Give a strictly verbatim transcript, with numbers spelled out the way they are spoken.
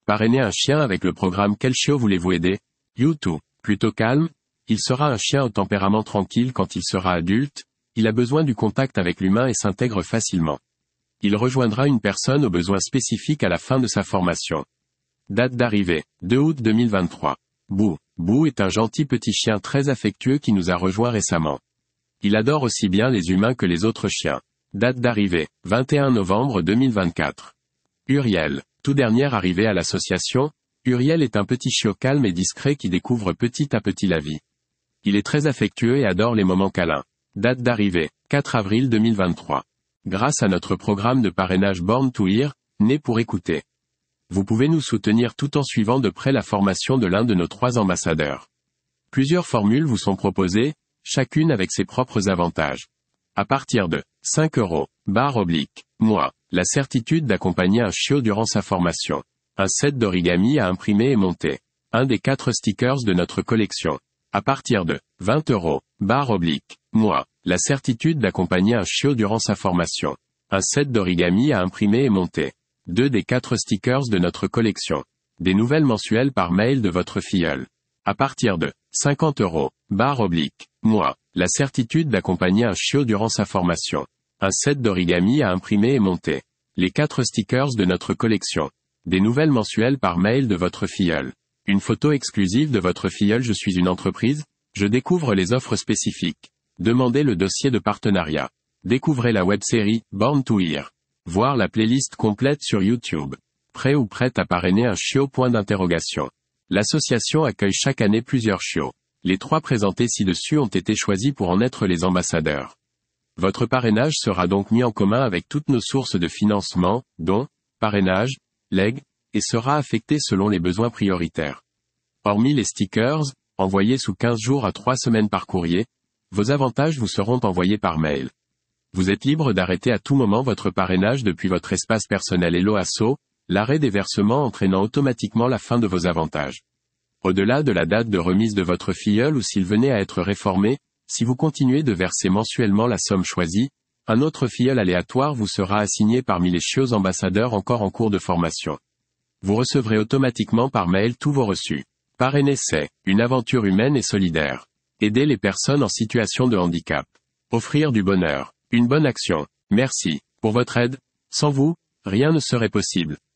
Parrainer un chien avec le programme Quel chiot voulez-vous aider? YouTube. Plutôt calme, il sera un chien au tempérament tranquille quand il sera adulte, il a besoin du contact avec l'humain et s'intègre facilement. Il rejoindra une personne aux besoins spécifiques à la fin de sa formation. Date d'arrivée, deux août deux mille vingt-trois. Boo. Boo est un gentil petit chien très affectueux qui nous a rejoints récemment. Il adore aussi bien les humains que les autres chiens. Date d'arrivée, vingt et un novembre deux mille vingt-quatre. Uriel. Tout dernier arrivé à l'association, Uriel est un petit chiot calme et discret qui découvre petit à petit la vie. Il est très affectueux et adore les moments câlins. Date d'arrivée, quatre avril deux mille vingt-trois. Grâce à notre programme de parrainage Born to Hear, né pour écouter. Vous pouvez nous soutenir tout en suivant de près la formation de l'un de nos trois ambassadeurs. Plusieurs formules vous sont proposées, chacune avec ses propres avantages. À partir de cinq euros, barre oblique, mois, la certitude d'accompagner un chiot durant sa formation. Un set d'origami à imprimer et monter. Un des quatre stickers de notre collection. À partir de vingt euros, barre oblique, mois, la certitude d'accompagner un chiot durant sa formation. Un set d'origami à imprimer et monter. Deux des quatre stickers de notre collection. Des nouvelles mensuelles par mail de votre filleul. À partir de cinquante euros, barre oblique, mois, la certitude d'accompagner un chiot durant sa formation. Un set d'origami à imprimer et monter. Les quatre stickers de notre collection. Des nouvelles mensuelles par mail de votre filleul. Une photo exclusive de votre filleul. Je suis une entreprise, je découvre les offres spécifiques. Demandez le dossier de partenariat. Découvrez la web-série Born to Hear. Voir la playlist complète sur YouTube. Prêt ou prête à parrainer un chiot? Point d'interrogation. L'association accueille chaque année plusieurs chiots. Les trois présentés ci-dessus ont été choisis pour en être les ambassadeurs. Votre parrainage sera donc mis en commun avec toutes nos sources de financement, dons, parrainage, legs, et sera affecté selon les besoins prioritaires. Hormis les stickers, envoyés sous quinze jours à trois semaines par courrier, vos avantages vous seront envoyés par mail. Vous êtes libre d'arrêter à tout moment votre parrainage depuis votre espace personnel Hello Asso, l'arrêt des versements entraînant automatiquement la fin de vos avantages. Au-delà de la date de remise de votre filleul ou s'il venait à être réformé, si vous continuez de verser mensuellement la somme choisie, un autre filleul aléatoire vous sera assigné parmi les chiots ambassadeurs encore en cours de formation. Vous recevrez automatiquement par mail tous vos reçus. Parrainer, c'est une aventure humaine et solidaire. Aider les personnes en situation de handicap. Offrir du bonheur. Une bonne action. Merci pour votre aide. Sans vous, rien ne serait possible.